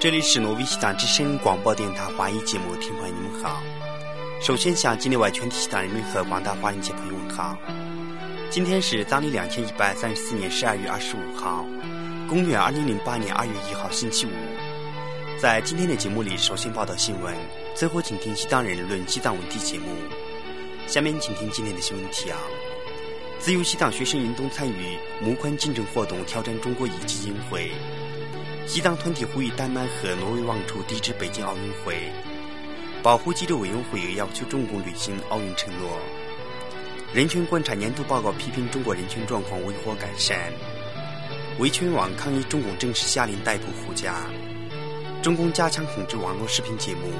这里是挪威西藏之声广播电台华语节目，听众朋友你们好。首先向境内外全体西藏人民和广大华人界朋友们好。今天是藏历2134年12月25号，公元2008年2月1号星期五。在今天的节目里，首先报道新闻，最后请听西藏人论西藏问题节目。下面请听今天的新闻提要：自由西藏学生运动参与募款竞争活动挑战中国基金会。西藏团体呼吁丹麦和挪威王储抵制北京奥运会。保护记者委员会要求中共履行奥运承诺。人权观察年度报告批评中国人权状况为何改善。维权网抗议中共正式下令逮捕胡佳。中共加强控制网络视频节目。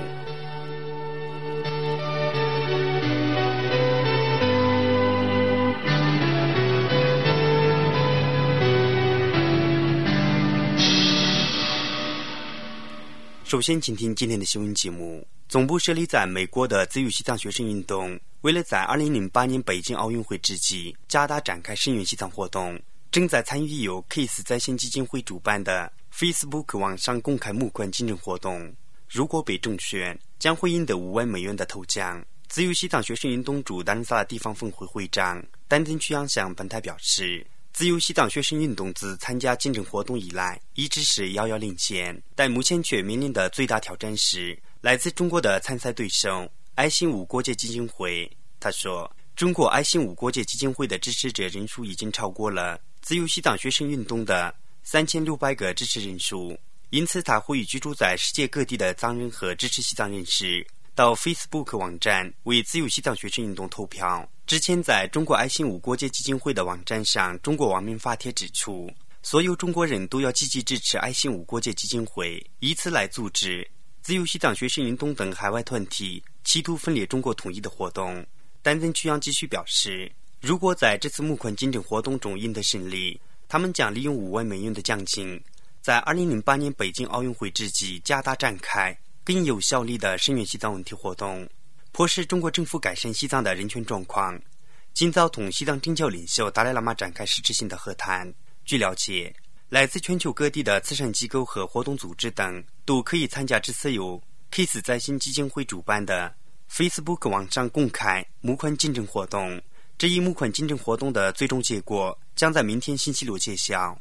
首先请听今天的新闻节目。总部设立在美国的自由西藏学生运动，为了在2008年北京奥运会之际加大展开声援西藏活动，正在参与由 KISS 在线基金会主办的 Facebook 网上公开募款竞争活动。如果被中选，将会赢得5万美元的头奖。自由西藏学生运动驻丹萨拉地方分会会长丹登曲阳向本台表示，自由西藏学生运动自参加竞争活动以来一直是遥遥领先，但目前却面临的最大挑战是来自中国的参赛对手爱心5国际基金会。他说，中国爱心5国际基金会的支持者人数已经超过了自由西藏学生运动的3600个支持人数，因此他呼吁居住在世界各地的藏人和支持西藏人士到 Facebook 网站为自由西藏学生运动投票。之前在中国爱心5国际基金会的网站上，中国网民发帖指出，所有中国人都要积极支持爱心5国际基金会，以此来阻止自由西藏学生运动等海外团体企图分裂中国统一的活动。丹登曲阳继续表示，如果在这次募款竞争活动中赢得胜利，他们将利用5万美元的奖金，在2008年北京奥运会之际加大展开更有效力的声援西藏问题活动，迫使中国政府改善西藏的人权状况。今早同西藏政教领袖达赖喇嘛展开实质性的和谈。据了解，来自全球各地的慈善机构和活动组织等都可以参加这次由 KISS 在线基金会主办的 Facebook 网上公开募款竞争活动。这一募款竞争活动的最终结果将在明天星期六揭晓。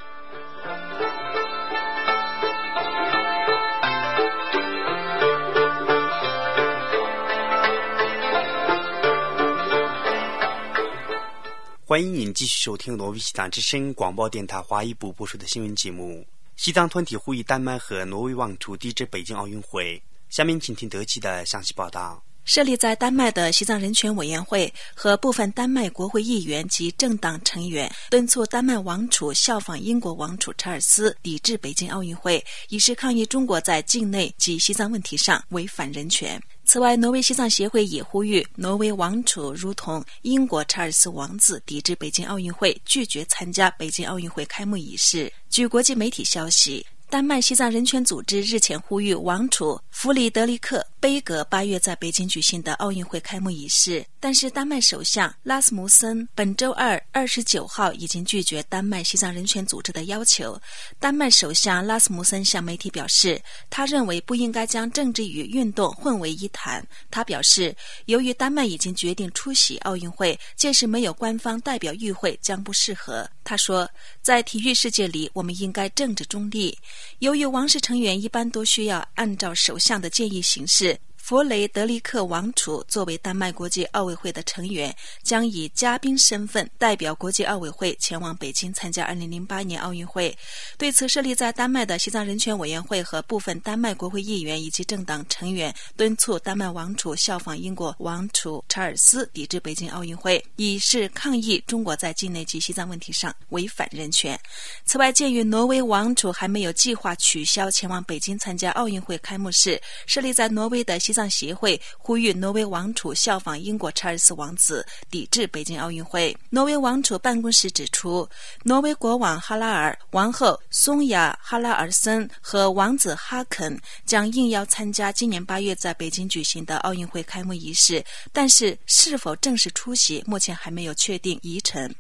欢迎您继续收听挪威西藏之声广播电台华语部播出的新闻节目。西藏团体呼吁丹麦和挪威王储抵制北京奥运会。下面请听德基的详细报道。 设立在丹麦的西藏人权委员会和部分丹麦国会议员及政党成员敦促丹麦王储效仿英国王储查尔斯抵制北京奥运会，以示抗议中国在境内及西藏问题上违反人权。此外，挪威西藏协会也呼吁挪威王储如同英国查尔斯王子抵制北京奥运会，拒绝参加北京奥运会开幕仪式。据国际媒体消息，丹麦西藏人权组织日前呼吁王储弗里德里克·贝格8月在北京举行的奥运会开幕仪式，但是丹麦首相拉斯穆森本周二29号已经拒绝丹麦西藏人权组织的要求。丹麦首相拉斯穆森向媒体表示，他认为不应该将政治与运动混为一谈。他表示，由于丹麦已经决定出席奥运会，届时没有官方代表与会将不适合。他说，在体育世界里，我们应该政治中立。由于王室成员一般都需要按照首相的建议行事，弗雷德里克王储作为丹麦国际奥委会的成员，将以嘉宾身份代表国际奥委会前往北京参加2008年奥运会。对此，设立在丹麦的西藏人权委员会和部分丹麦国会议员以及政党成员敦促丹麦王储效仿英国王储查尔斯抵制北京奥运会，以示抗议中国在境内及西藏问题上违反人权。此外，鉴于挪威王储还没有计划取消前往北京参加奥运会开幕式，设立在挪威的西藏协会呼吁挪威王储效仿英国查尔斯王子抵制北京奥运会。挪威王储办公室指出，挪威国王哈拉尔、王后松雅哈拉尔森和王子哈肯将应邀参加今年8月在北京举行的奥运会开幕仪式，但是是否正式出席目前还没有确定议程。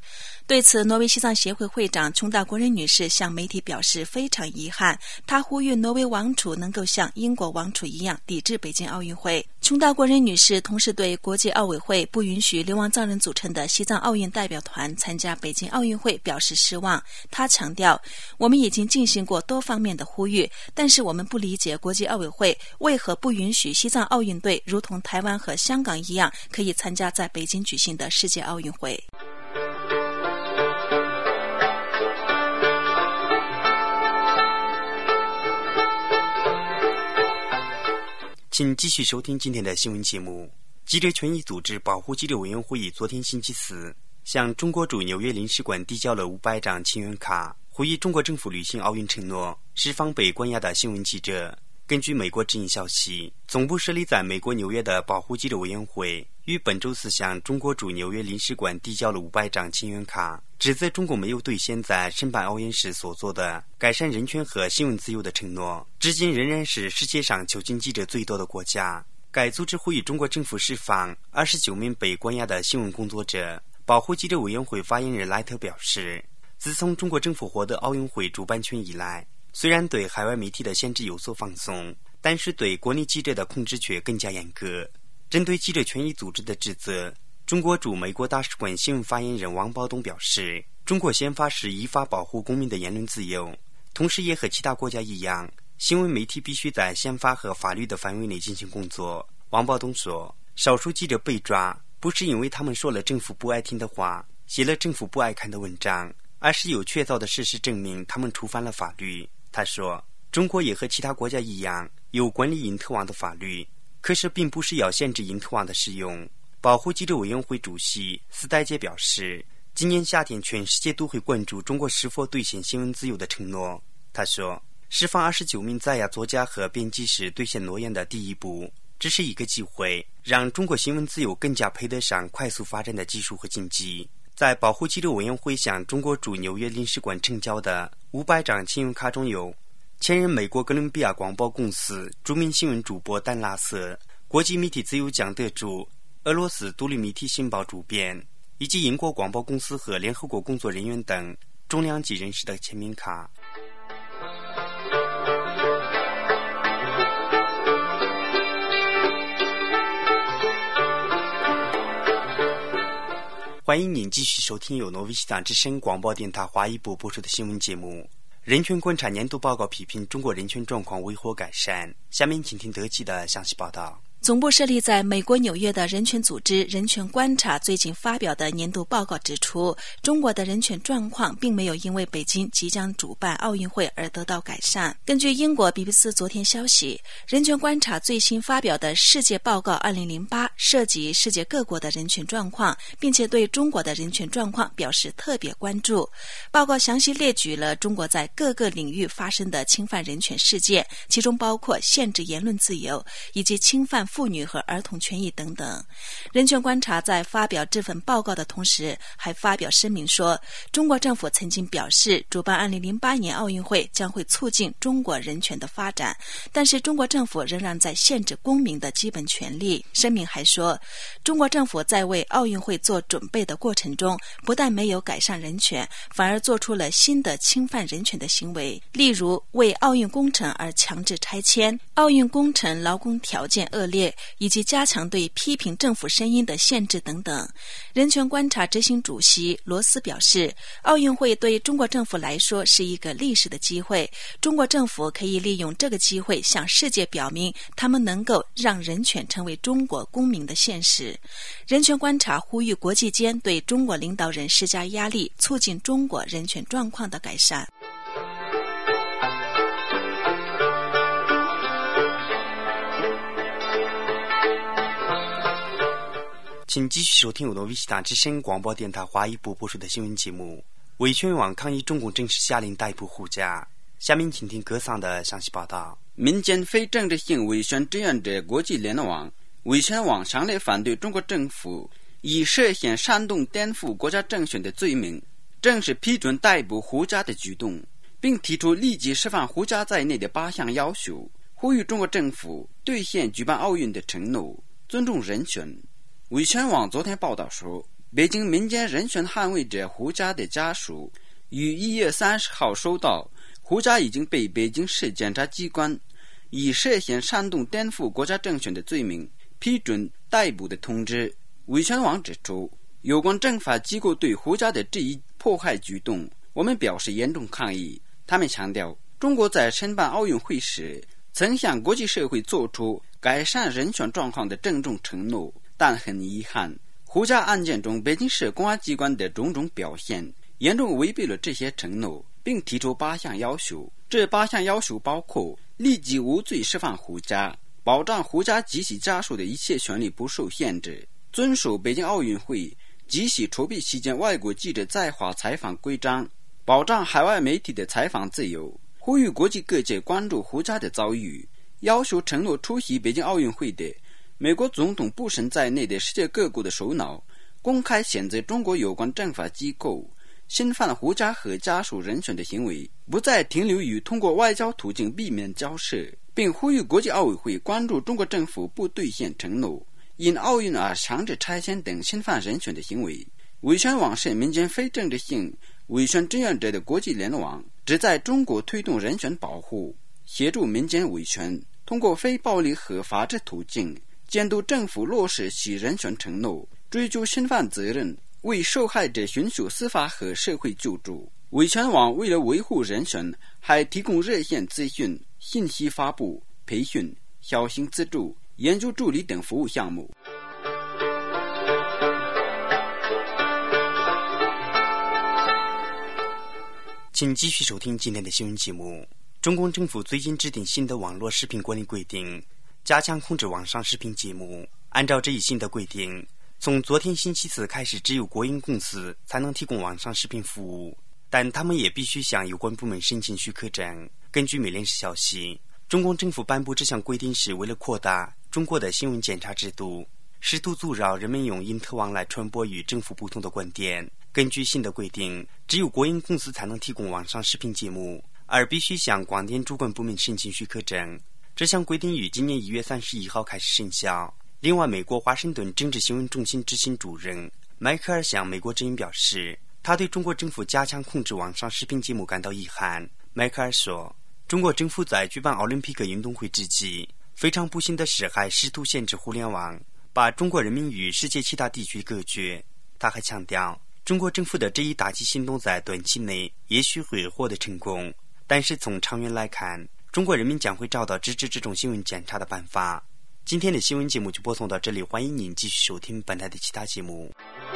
对此，挪威西藏协会会长琼达国人女士向媒体表示非常遗憾，她呼吁挪威王储能够像英国王储一样抵制北京奥运会。琼达国人女士同时对国际奥委会不允许流亡藏人组成的西藏奥运代表团参加北京奥运会表示失望。她强调，我们已经进行过多方面的呼吁，但是我们不理解国际奥委会为何不允许西藏奥运队如同台湾和香港一样可以参加在北京举行的世界奥运会。 请继续收听今天的新闻节目。记者权益组织保护记者委员会议昨天星期四向中国驻纽约领事馆递交了500张请愿卡，呼吁中国政府履行奥运承诺，释放被关押的新闻记者。根据美国之音消息，总部设立在美国纽约的保护记者委员会于本周四向中国驻纽约领事馆递交了500张请愿卡，指责中国没有兑现在申办奥运时所做的改善人权和新闻自由的承诺，至今仍然是世界上囚禁记者最多的国家。该组织呼吁中国政府释放29名被关押的新闻工作者。保护记者委员会发言人莱特表示，自从中国政府获得奥运会主办权以来，虽然对海外媒体的限制有所放松，但是对国内记者的控制却更加严格。针对记者权益组织的指责，中国驻美国大使馆新闻发言人王保东表示，中国宪法是依法保护公民的言论自由，同时也和其他国家一样，新闻媒体必须在宪法和法律的范围内进行工作。王保东说，少数记者被抓不是因为他们说了政府不爱听的话，写了政府不爱看的文章，而是有确凿的事实证明他们触犯了法律。他说，中国也和其他国家一样有管理因特网的法律，可是并不是要限制因特网的使用。保护记者委员会主席斯代杰表示，今年夏天全世界都会关注中国是否兑现新闻自由的承诺。他说，释放29名在押作家和编辑是兑现诺言的第一步，这是一个机会，让中国新闻自由更加配得上快速发展的技术和经济。在保护记者委员会向中国驻纽约领事馆呈交的500张请愿卡中有前任美国哥伦比亚广播公司著名新闻主播丹拉瑟、国际媒体自由奖得主、俄罗斯独立媒体新报主编，以及英国广播公司和联合国工作人员等重量级人士的签名卡。欢迎您继续收听由挪威西藏之声广播电台华语部播出的新闻节目。人权观察年度报告批评中国人权状况为何改善。下面请听德基的详细报道。 总部设立在美国纽约的人权组织人权观察最近发表的年度报告指出，中国的人权状况并没有因为北京即将主办奥运会而得到改善。根据英国 BBC 昨天消息，人权观察最新发表的世界报告2008涉及世界各国的人权状况，并且对中国的人权状况表示特别关注。报告详细列举了中国在各个领域发生的侵犯人权事件，其中包括限制言论自由以及侵犯妇女和儿童权益等等。人权观察在发表这份报告的同时，还发表声明说，中国政府曾经表示主办2008年奥运会将会促进中国人权的发展，但是中国政府仍然在限制公民的基本权利。声明还说，中国政府在为奥运会做准备的过程中，不但没有改善人权，反而做出了新的侵犯人权的行为，例如为奥运工程而强制拆迁、奥运工程劳工条件恶劣，以及加强对批评政府声音的限制等等。人权观察执行主席罗斯表示，奥运会对中国政府来说是一个历史的机会，中国政府可以利用这个机会向世界表明他们能够让人权成为中国公民的现实。人权观察呼吁国际间对中国领导人施加压力，促进中国人权状况的改善。 请继续收听由挪威西藏之声广播电台华语部播出的新闻节目。维权网抗议中共正式下令逮捕胡家。下面请听格桑的详细报道。 民间非政治性维权志愿者国际联网维权网强烈反对中国政府以涉嫌煽动颠覆国家政权的罪名正式批准逮捕胡家的举动，并提出立即释放胡家在内的8项要求，呼吁中国政府兑现举办奥运的承诺，尊重人权。维权网昨天报道说， 北京民间人权捍卫者胡佳的家属于1月30号收到胡佳已经被北京市检察机关以涉嫌煽动颠覆国家政权的罪名批准逮捕的通知。维权网指出，有关政法机构对胡佳的这一迫害举动，我们表示严重抗议。他们强调，中国在申办奥运会时曾向国际社会做出改善人权状况的郑重承诺，但很遗憾，胡佳案件中北京市公安机关的种种表现严重违背了这些承诺，并提出8项要求。这8项要求包括立即无罪释放胡佳，保障胡佳及其家属的一切权利不受限制，遵守北京奥运会及其筹备期间外国记者在华采访规章，保障海外媒体的采访自由，呼吁国际各界关注胡佳的遭遇，要求承诺出席北京奥运会的美国总统布什在内的世界各国的首脑公开谴责中国有关政法机构侵犯胡佳和家属人权的行为，不再停留于通过外交途径避免交涉，并呼吁国际奥委会关注中国政府不兑现承诺，因奥运而强制拆迁等侵犯人权的行为。维权网是民间非政治性维权志愿者的国际联网，旨在中国推动人权保护，协助民间维权，通过非暴力和法治途径监督政府落实其人权承诺，追究侵犯责任，为受害者寻求司法和社会救助。维权网为了维护人权，还提供热线资讯、信息发布、培训、小型资助、研究助理等服务项目。 请继续收听今天的新闻节目。中共政府最近制定新的网络视频管理规定，加强控制网上视频节目。按照这一新的规定，从昨天星期四开始，只有国营公司才能提供网上视频服务，但他们也必须向有关部门申请许可证。根据美联社消息，中共政府颁布这项规定是为了扩大中国的新闻检查制度，试图阻扰人们用因特网来传播与政府不同的观点。根据新的规定，只有国营公司才能提供网上视频节目，而必须向广电主管部门申请许可证。这项规定于今年1月31号开始生效。另外，美国华盛顿政治新闻中心执行主任迈克尔向美国之音表示，他对中国政府加强控制网上视频节目感到遗憾。迈克尔说，中国政府在举办奥林匹克运动会之际，非常不幸的是还试图限制互联网，把中国人民与世界其他地区隔绝。他还强调，中国政府的这一打击行动在短期内也许会获得成功，但是从长远来看，中国人民将会找到支持这种新闻检查的办法。今天的新闻节目就播送到这里，欢迎您继续收听本台的其他节目。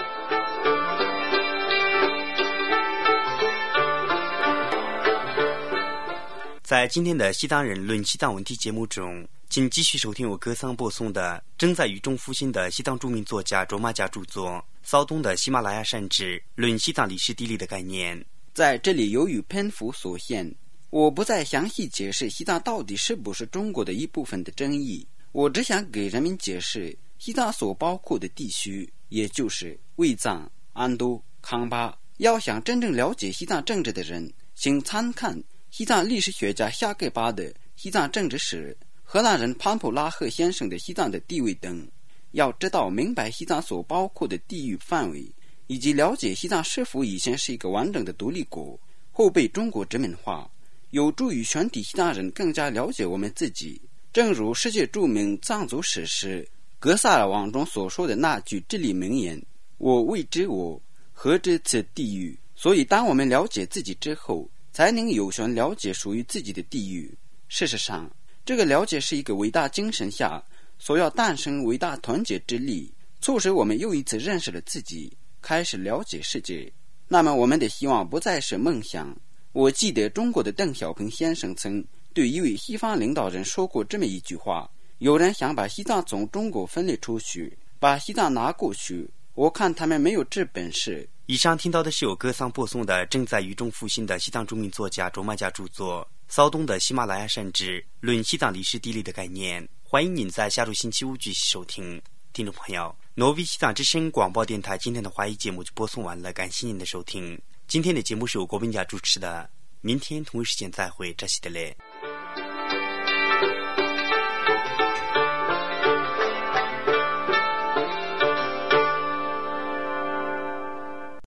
在今天的西藏人论西藏问题节目中，请继续收听由格桑播送的正在雨中复兴的西藏著名作家卓玛家著作骚动的喜马拉雅山志论西藏历史地理的概念。 在这里，由于篇幅所限，我不再详细解释西藏到底是不是中国的一部分的争议，我只想给人民解释西藏所包括的地区，也就是卫藏、安都、康巴。要想真正了解西藏政治的人，请参看西藏历史学家夏格巴的《西藏政治史》，荷兰人潘普拉赫先生的《西藏的地位》等。要知道明白西藏所包括的地域范围，以及了解西藏是否以前是一个完整的独立国，后被中国殖民化，有助于全体西藏人更加了解我们自己。正如世界著名藏族史诗《格萨尔王》中所说的那句至理名言：我未知我，何知此地狱。所以当我们了解自己之后，才能有权了解属于自己的地域。事实上，这个了解是一个伟大精神下所要诞生伟大团结之力，促使我们又一次认识了自己，开始了解世界。那么我们的希望不再是梦想。我记得中国的邓小平先生曾对一位西方领导人说过这么一句话：有人想把西藏从中国分裂出去，把西藏拿过去，我看他们没有这本事。 以上听到的是由格桑播送的正在雨中复兴的西藏著名作家卓玛家著作骚动的喜马拉雅山志论西藏历史地理的概念。欢迎您在下周星期五继续收听。听众朋友，挪威西藏之声广播电台今天的华语节目就播送完了，感谢您的收听。今天的节目是由国宾家主持的，明天同一时间再会，扎西德勒。